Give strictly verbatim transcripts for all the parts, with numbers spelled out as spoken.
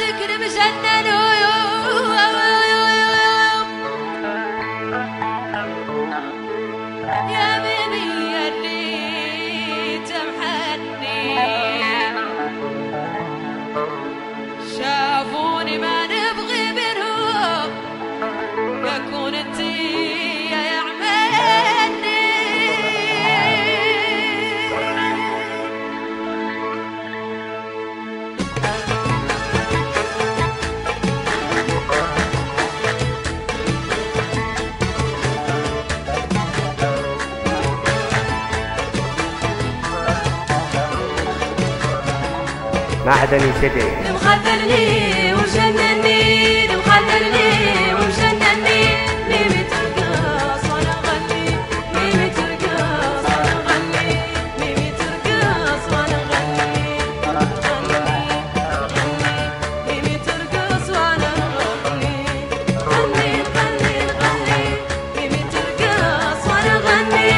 صوتك المجنن يا بيبي اللي تمحني شافوني ما نبغي منهم يكون انتي يا عماني معدني سيدي مخذلني وجنني مخذلني وجنني ميمي ترقص وانا نغني ميمي ترقص وانا نغني ميمي ترقص وانا نغني ميمي ترقص وانا نغني غني غني غني ميمي ترقص وانا نغني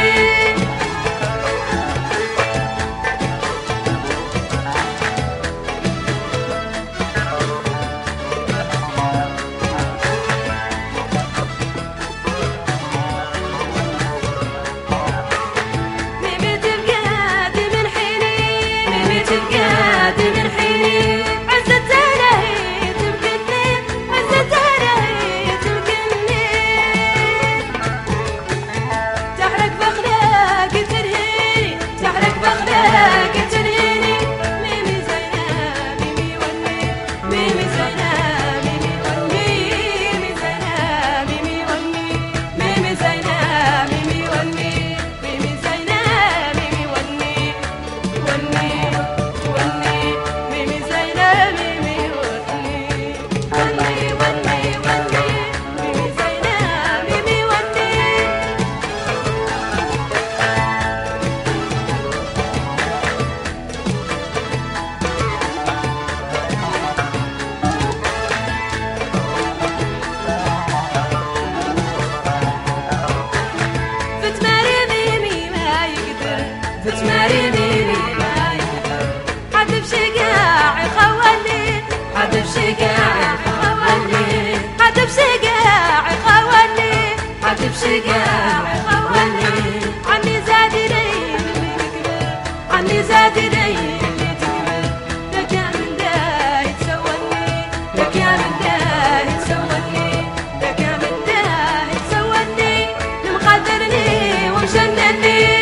بتماري ميمي ما يقدر حد بشقاع يخولي حد بشقاع يخولي حد بشقاع يخولي حد بشقاع يخولي عني زاد لي اللي تكبر عني زاد لي اللي تكبر لك يا من دا يتسولني لك يا من دا يتسولني لك يا من دا يتسولني مخذلني ومجنني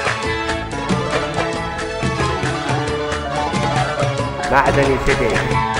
معدني سيدي